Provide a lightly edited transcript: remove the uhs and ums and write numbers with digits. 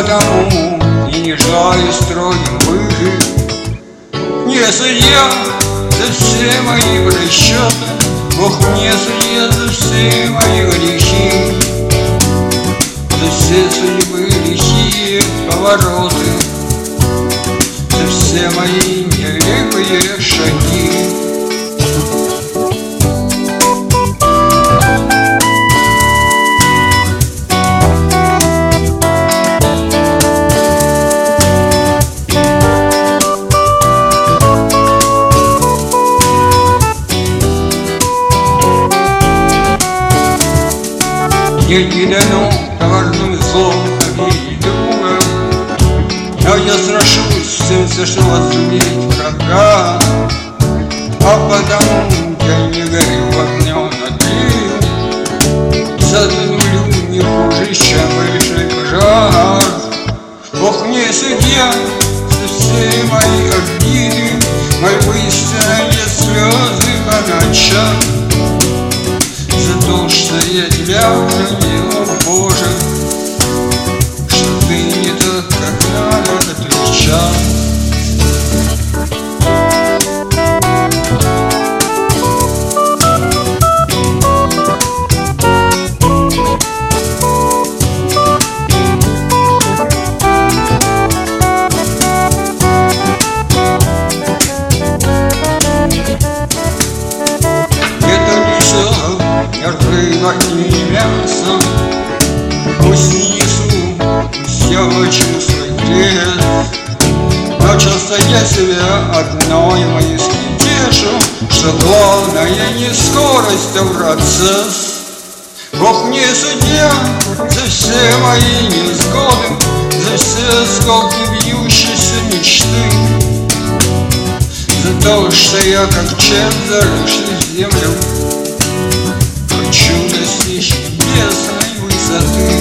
потому и не желаю строгим выжить. Не судья за все мои просчеты, Бог мне судья за все мои грехи, за все судьбы лихие повороты, за все мои нелепые шаги. Мне не дано коварным злом обидеть друга, но я сражусь всем, за что возлюбить врага. А потому я не горю в огне над затонулю не хуже, чем большой пожар. Бог мне судья за все мои обиды, мольбы стянет слезы по ночам. За то, что я тебя хранила, Боже, что ты не так, как надо, отвечал. Мертвый мясо, пусть не несу, пусть я очень свой крест, но часто я себя одной мысли тешу, что главное не скорость, а процесс. Бог мне судья за все мои невзгоды, за все осколки бьющейся мечты, за то, что я как червь, заросший в землю, хочу достичь небесной высоты.